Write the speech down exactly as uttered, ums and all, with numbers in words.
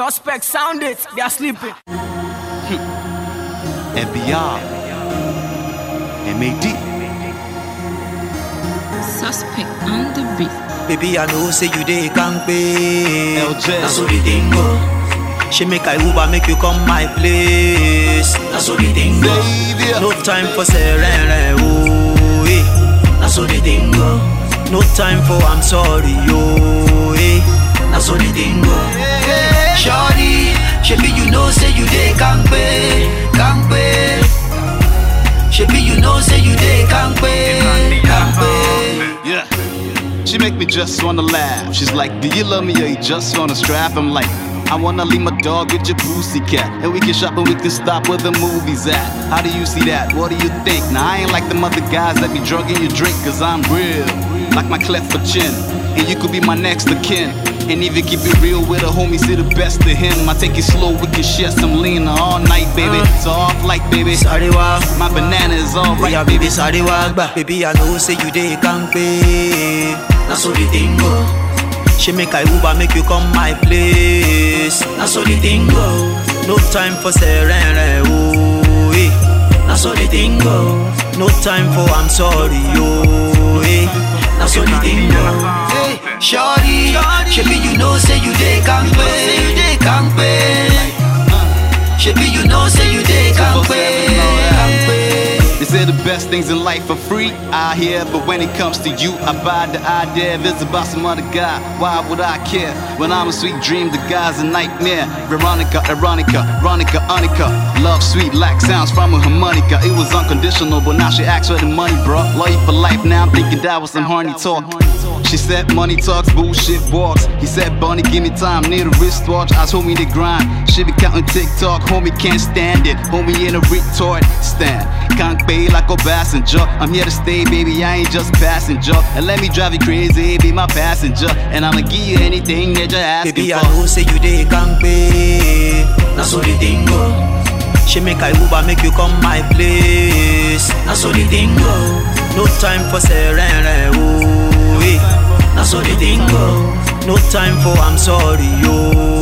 Suspect sound it, they are sleeping. F B R, M A D. Suspect on the beat. Baby, I know say you dey can't pay. L J. That's how the thing go. She make I Uber, make you come my place. That's how the thing go. No time for serene, oh eh. That's how the thing go. No time for I'm sorry, oh eh. That's how the thing go. Shorty, shebi you know say you dey can't pay, can't pay. Shebi you know say you dey can't pay, can't pay. Yeah. She make me just wanna laugh. She's like, do you love me or you just wanna strap? I'm like, I wanna leave my dog with your pussycat, and we can shop and we can stop where the movie's at. How do you see that? What do you think? Now I ain't like them other guys that be drugging your drink, cause I'm real, like my cleft for chin, and you could be my next of kin. And even keep it real with a homie, see the best of him. I take it slow, we can share some lean all night, baby. It's off like, baby. Sorry, wa. My banana is all right, yeah, baby. Sorry, wa. Baby, I know say you dey can't pay. That's how the thing go. She make I Uber, make you come my place. That's how the thing go. No time for serene, oh eh. That's how the thing go. No time for I'm sorry, oh eh. That's how the thing go. Hey, shorty, shebi you know say you dey can't pay, you dey can't pay. Shebi you know say you dey can't pay, can't pay. They say the best things in life are free out here, but when it comes to you, I buy the idea. If it's about some other guy, why would I care? When I'm a sweet dream, the guy's a nightmare. Veronica, Eronica, Ronica, Anika. Love sweet, like sounds from a harmonica. It was unconditional, but now she asks for the money, bro. Love you for life, now I'm thinking that was some horny talk. She said money talks, bullshit walks. He said, Bunny, give me time, need a wristwatch. I told me to grind, she be counting TikTok. Homie can't stand it, homie in a retard stand. Can't pay like a passenger. I'm here to stay, baby, I ain't just passenger. And let me drive you crazy, be my passenger. And I'ma give you anything that you're asking baby, for. I know say you dey can't pay. That's how the thing go. She make I Uber, make you come my place. That's how the thing go. No time for serene, oh eh. That's how the thing go. No time for I'm sorry, oh